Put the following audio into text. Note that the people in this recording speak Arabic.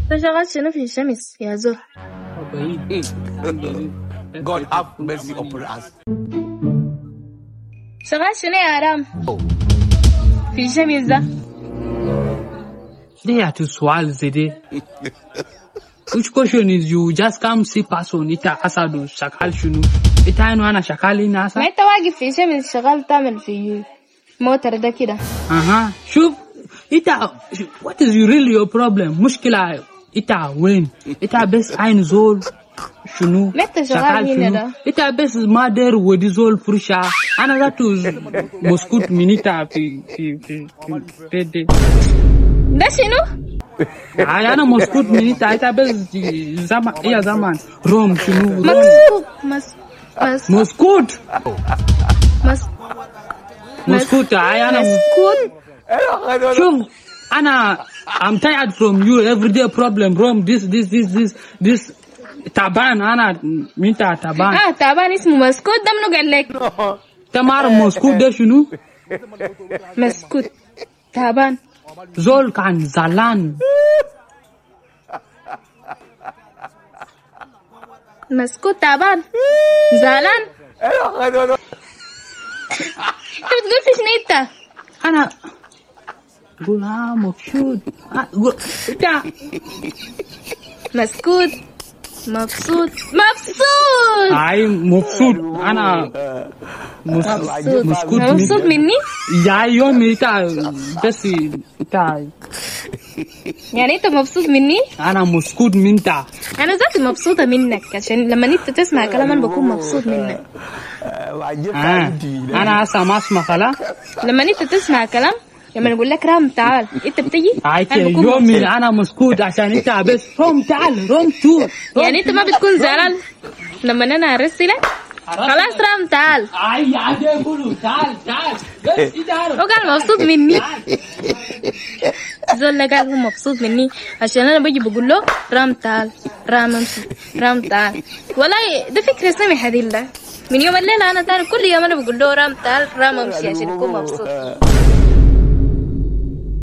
انت شغال شنو في الشمس يا زول؟ God have mercy upon us. شغال شنو يا رام في الشمس ده؟ ليه يعطي سؤال زي ده؟ Which question is you just come see person إنت أسادو شغال شنو؟ إنت أنا شغال هنا أسا؟ ما انت واقف في الشمس شغال تعمل في موتر ده كده. أها شوف إنت what is really your problem؟ مشكلة إنت وين؟ إنت بس عين زول شنو؟ ما انت شغال هنا ده؟ إنت بس ما دير ودي زول فرشة. أنا ذاتو مسكوت منيتا في دي. ده شنو؟ أنا مسكوت منيتا إنت بس زمان يا زمان روم شنو؟ مسكوت مسكوت أنا مسكوت. شوف أنا I'm tired from you everyday problem Rome this تعبان أنا مينتا تعبان تعبان اسمه مسكوت ده منو قال لك؟ تمار مسكوت ده شنو؟ مسكوت تعبان زول كان زعلان مسكوت تعبان زعلان. انت بتقول في شنو انت؟ أنا قول مبسوط قول انت مسكوت مبسوط اي مبسوط انا مبسوط مني يا يومي انت بس انت يعني انت مبسوط مني؟ انا مسكوت منك. انا ذاتي مبسوطه منك عشان لما انت تسمع كلام انا بكون مبسوط منك. انا هسه ما اسمع كلام لما انت تسمع كلام لما نقول لك رام تعال انت بتجي يومي انا مسكوت عشان انت بس روم تعال روم شوف يعني انت ما بتكون زعلان لما انا ارسلك خلاص رام تعال عادي يقولوا تعال بس انت عارف هو قال مبسوط مني زول قال هو مبسوط مني عشان انا بجي بقول له رام تعال رام امشي رام تعال. والله ده فكرة سمحة دي من يوم الليلة انا تعرف كل يوم انا بقول له رام تعال رام امشي عشان يكون مبسوط.